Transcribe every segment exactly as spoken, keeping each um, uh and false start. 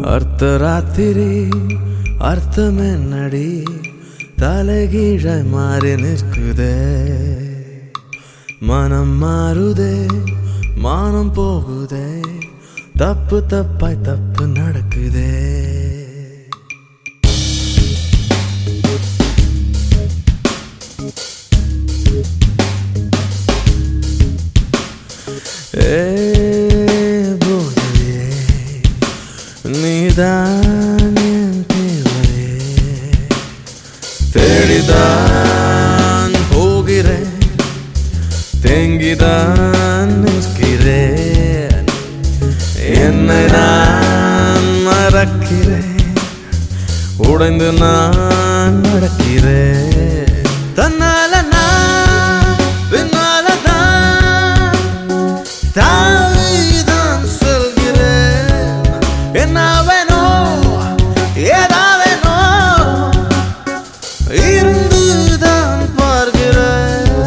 அர்த்தராத்திரி அர்த்தமென்னடி தலைகீழாய் மாறி நிற்குதே மனம் மாறுதே மானம் போகுதே தப்பு தப்பாய் தப்பு நடக்குதே ஏ போதையே நீதான் என் தேவரே தேடிதான் போகிறேன் தேங்கிதான் நிற்கிறேன் என்னை நான் மறக்கிறேன் உடைந்து நான் நடக்கிறேன் தன்னால நான் பின்னால தான் தாவிதான் சொல்கிறேன் என்ன வேணும் ஏதா வேணும் இருந்துதான் பார்க்கிறேன்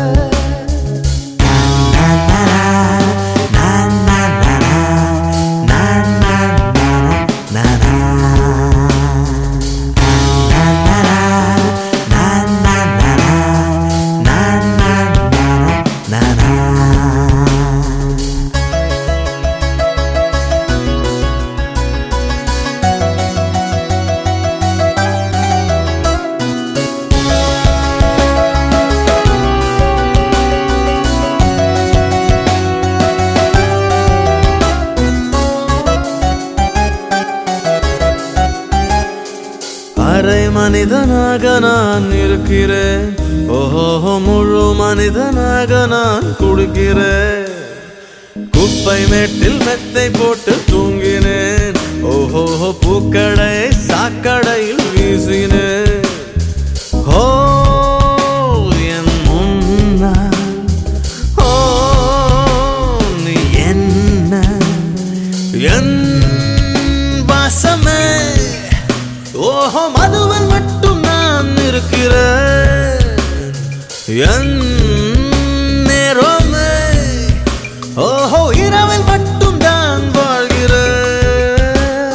அரை மனிதனாக நான் இருக்கிறேன் ஓஹோ முழு மனிதனாக நான் குடிக்கிறேன் குப்பை மேட்டில் மெத்தை போட்டு தூங்கினேன் ஓஹோ பூக்கடை சாக்கடையில் வீசினேன் ஓ என் முன்னால் ஓ நீ என்ன என் வாசமே ஓஹோ மதுவன் மட்டும் நான் இருக்கிறேன் என் நேரமே ஓஹோ இரவில் மட்டும் தான் வாழ்கிறேன்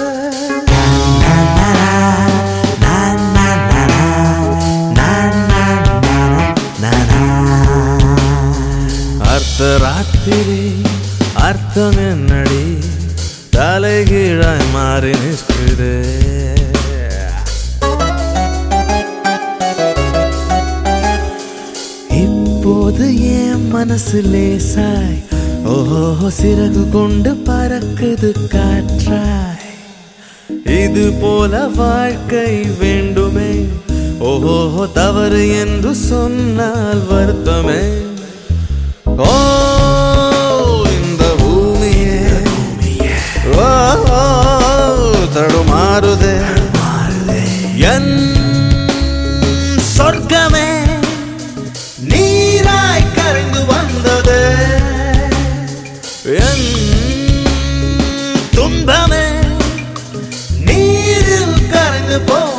அர்த்தராத்திரி அர்த்தம் என்னடி தலைகீழாய் மாறி நிற்குதே இப்போது என் மனசு லேசாய் ஓஹோ சிறகு கொண்டு பறக்குது காற்றாய் இது போல வாழ்க்கை வேண்டுமே ஓஹோ தவறு என்று சொன்னால் வருத்தமே ஓ இந்த பூமியே ஓ தடுமாறுதே என் சொர்க்கமே நீராய் கரைந்து வந்தது என் துன்பமே நீரில் கரைந்து போ